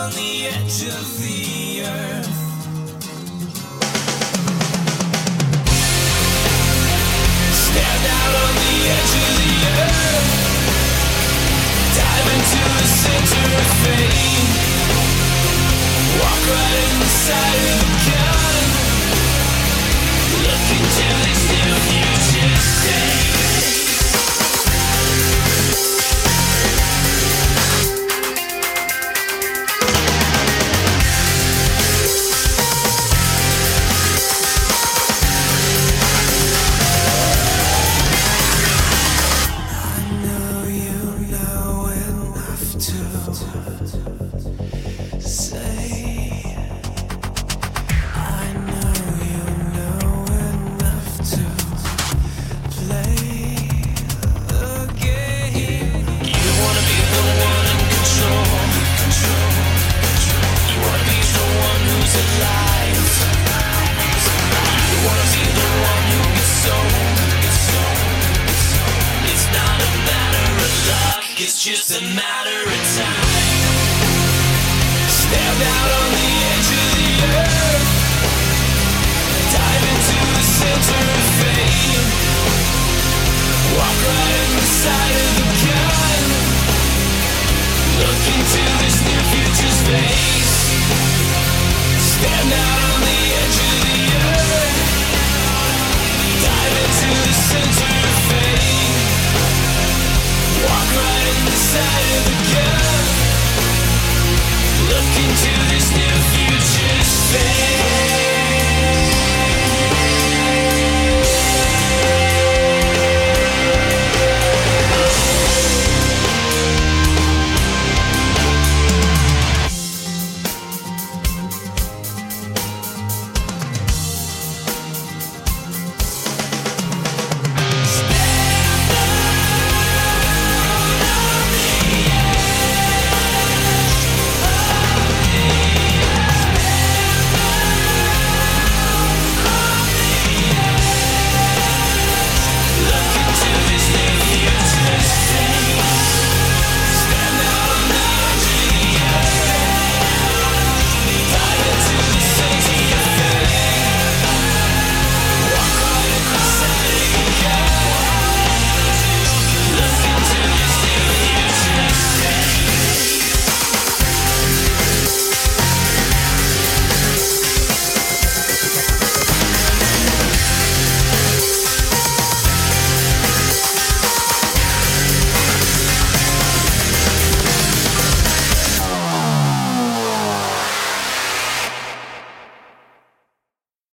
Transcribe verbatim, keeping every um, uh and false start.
on the edge of the earth. Stand out on the edge of the earth. Dive into the center of fame. Walk right inside of the gun. Look into this new future state. It's just a matter of time. Stand out on the edge of the earth. Dive into the center of fame. Walk right inside of the gun. Look into this new future's fame.